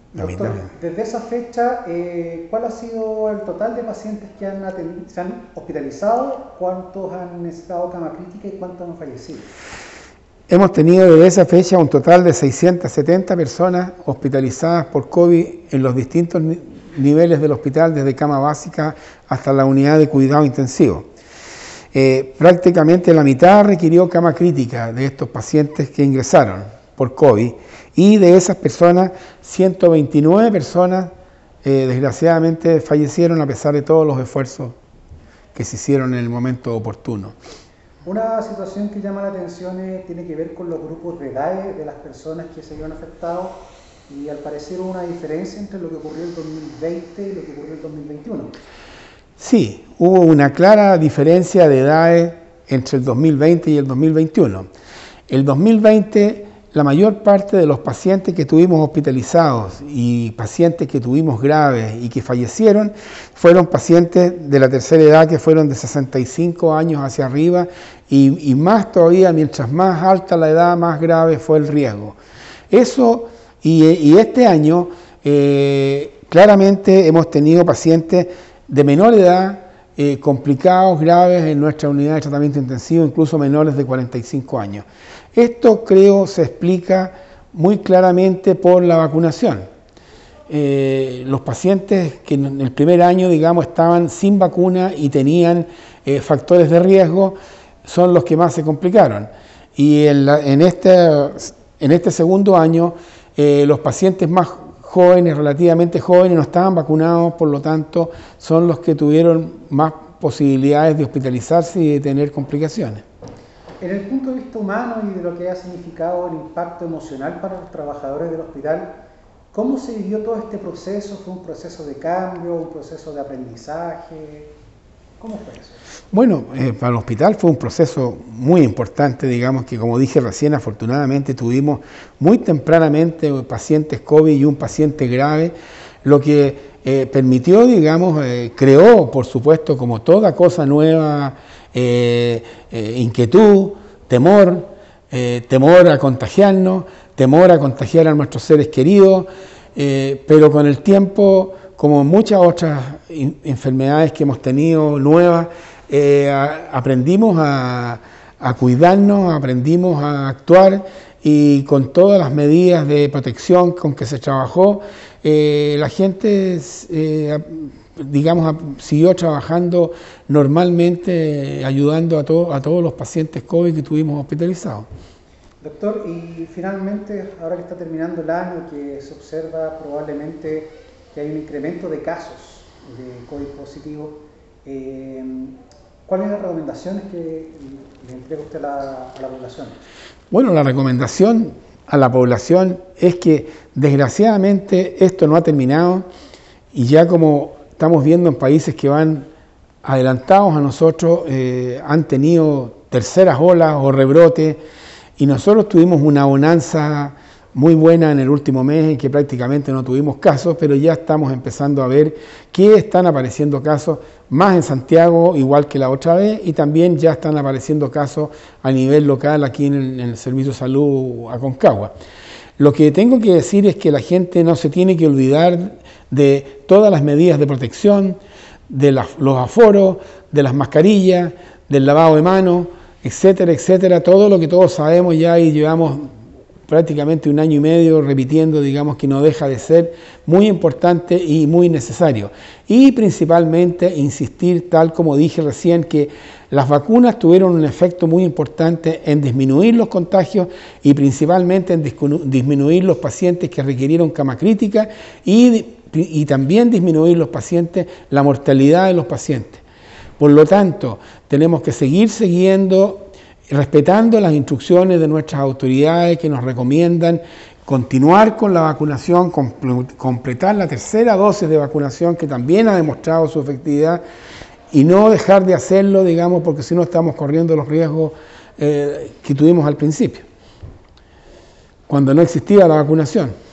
Doctor, desde esa fecha, ¿cuál ha sido el total de pacientes que se han hospitalizado? ¿Cuántos han necesitado cama crítica y cuántos han fallecido? Hemos tenido desde esa fecha un total de 670 personas hospitalizadas por COVID en los distintos niveles del hospital, desde cama básica hasta la unidad de cuidado intensivo. Prácticamente la mitad requirió cama crítica de estos pacientes que ingresaron por COVID, y de esas personas, 129 personas desgraciadamente fallecieron a pesar de todos los esfuerzos que se hicieron en el momento oportuno. Una situación que llama la atención tiene que ver con los grupos de edad de las personas que se vieron afectados, y al parecer hubo una diferencia entre lo que ocurrió en el 2020 y lo que ocurrió en el 2021. Sí, hubo una clara diferencia de edades entre el 2020 y el 2021. El 2020, la mayor parte de los pacientes que tuvimos hospitalizados y pacientes que tuvimos graves y que fallecieron fueron pacientes de la tercera edad, que fueron de 65 años hacia arriba, y más todavía, mientras más alta la edad, más grave fue el riesgo. Eso, y este año claramente hemos tenido pacientes de menor edad, complicados, graves en nuestra unidad de tratamiento intensivo, incluso menores de 45 años. Esto creo se explica muy claramente por la vacunación. Los pacientes que en el primer año, digamos, estaban sin vacuna y tenían factores de riesgo son los que más se complicaron. Y en este segundo año, los pacientes más jóvenes, relativamente jóvenes, no estaban vacunados, por lo tanto, son los que tuvieron más posibilidades de hospitalizarse y de tener complicaciones. En el punto de vista humano y de lo que ha significado el impacto emocional para los trabajadores del hospital, ¿cómo se vivió todo este proceso? ¿Fue un proceso de cambio, un proceso de aprendizaje? ¿Cómo fue eso? Bueno, para el hospital fue un proceso muy importante, digamos que, como dije recién, afortunadamente tuvimos muy tempranamente pacientes COVID y un paciente grave, lo que permitió, digamos, creó, por supuesto, como toda cosa nueva, inquietud, temor a contagiarnos, temor a contagiar a nuestros seres queridos, pero con el tiempo, como muchas otras enfermedades que hemos tenido nuevas, aprendimos a cuidarnos, aprendimos a actuar, y con todas las medidas de protección con que se trabajó, la gente digamos, siguió trabajando normalmente, ayudando a todos los pacientes COVID que tuvimos hospitalizados. Doctor, y finalmente, ahora que está terminando el año, que se observa probablemente que hay un incremento de casos de COVID positivo, ¿cuáles son las recomendaciones que le entrega usted a la población? Bueno, la recomendación a la población es que, desgraciadamente, esto no ha terminado, y ya como estamos viendo en países que van adelantados a nosotros, han tenido terceras olas o rebrotes, y nosotros tuvimos una bonanza muy buena en el último mes en que prácticamente no tuvimos casos, pero ya estamos empezando a ver que están apareciendo casos más en Santiago, igual que la otra vez, y también ya están apareciendo casos a nivel local aquí en el Servicio de Salud Aconcagua. Lo que tengo que decir es que la gente no se tiene que olvidar de todas las medidas de protección, de los aforos, de las mascarillas, del lavado de manos, etcétera, etcétera, todo lo que todos sabemos ya y llevamos prácticamente un año y medio repitiendo, digamos, que no deja de ser muy importante y muy necesario. Y principalmente insistir, tal como dije recién, que las vacunas tuvieron un efecto muy importante en disminuir los contagios y principalmente en disminuir los pacientes que requirieron cama crítica y también disminuir la mortalidad de los pacientes. Por lo tanto, tenemos que seguir respetando las instrucciones de nuestras autoridades que nos recomiendan continuar con la vacunación, completar la tercera dosis de vacunación que también ha demostrado su efectividad, y no dejar de hacerlo, digamos, porque si no estamos corriendo los riesgos que tuvimos al principio, cuando no existía la vacunación.